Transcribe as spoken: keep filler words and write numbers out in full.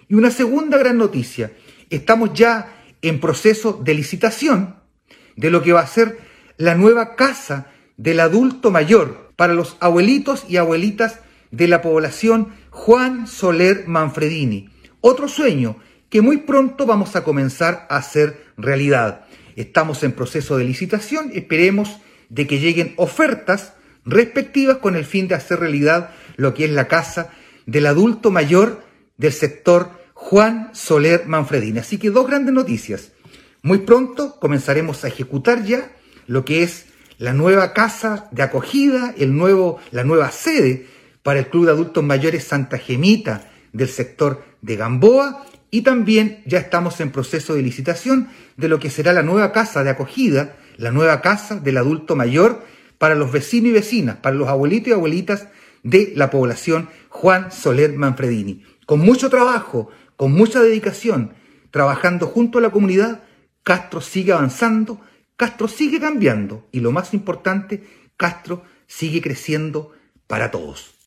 Y una segunda gran noticia, estamos ya en proceso de licitación de lo que va a ser la nueva casa del adulto mayor para los abuelitos y abuelitas de la población Juan Soler Manfredini. Otro sueño que muy pronto vamos a comenzar a hacer realidad. Estamos en proceso de licitación, esperemos de que lleguen ofertas respectivas con el fin de hacer realidad lo que es la casa del adulto mayor del sector Juan Soler Manfredini. Así que dos grandes noticias. Muy pronto comenzaremos a ejecutar ya lo que es la nueva casa de acogida, el nuevo, la nueva sede para el Club de Adultos Mayores Santa Gemita del sector de Gamboa, y también ya estamos en proceso de licitación de lo que será la nueva casa de acogida, la nueva casa del adulto mayor para los vecinos y vecinas, para los abuelitos y abuelitas de la población Juan Soler Manfredini. Con mucho trabajo, con mucha dedicación, trabajando junto a la comunidad, Castro sigue avanzando, Castro sigue cambiando y lo más importante, Castro sigue creciendo para todos.